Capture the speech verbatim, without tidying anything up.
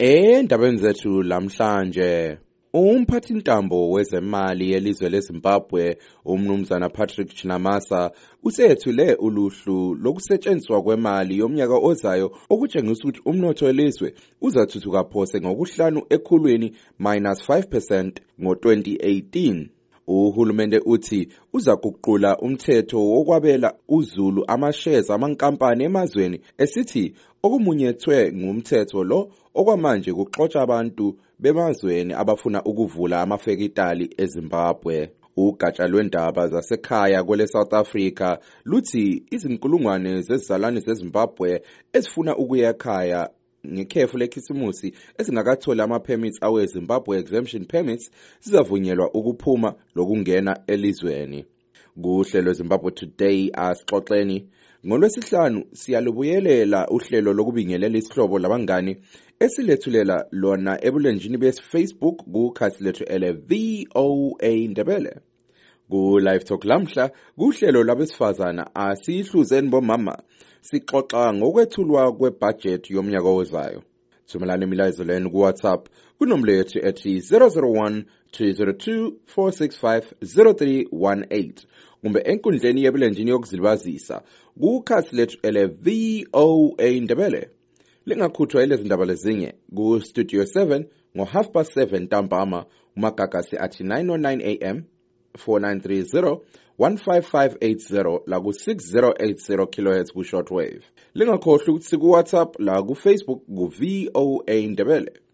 Endabeni zethu lamhlanje umphathintambo wezemali yelizwe leZimbabwe umnumzana Patrick Chinamasa usethule uluhlu lokusetshenziswa kwemali yomnyaka ozayo okutshengisa ukuthi umnotho welizwe uzathuthuka phose ngokuhlanu ekhulwini minus five percent ngo twenty eighteen. Uhulumende uthi uzakuqula umthetho wokwabela uzulu amashares amankampani emazweni esithi okumunyethwe ngumthetho lo okwamanje kuxoxa abantu bemazweni abafuna ukuvula amafekitali eZimbabwe. Ugatsha lwendaba zasekhaya kwele South Africa luthi izinkulungwane zezizalwane zeZimbabwe ezifuna ukuya ekhaya ngekhefu lekhisimusi ezingakathola ama-permits awe Zimbabwe exemption permits zizavunyelwa ukuphuma lokungena elizweni. Kuhlelo Zimbabwe Today asixoxeni ngolwesihlanu siyalubuyelela uhlelo lokubingelela isihlobo labangani esilethulela lona ebulenjini be-Facebook kukhasi lethu ele V O A Ndebele. Ku live talk lamhla kuhlelo labesifazana asihluzeni bomama sixoxa ngokwethulwa kwebudget yomnyaka ozayo. Thumelana imilayezo leni ku WhatsApp kunombolo yethu ethi zero zero one two zero two four six five zero three one eight kumbe enkundleni yebulenjini yokuzilibazisa kukhasi lethu ele V O A Ndebele. Lingakhuthwa ilezi ndaba lezinye ku Studio seven ngo half past seven ntambama umagagasi athi nine oh nine A M four nine three zero one five five eight zero la ku six zero eight zero kilohertz ku shortwave. Lingakhohlwa ukuthi ku WhatsApp la ku Facebook ku V O A Ndebele.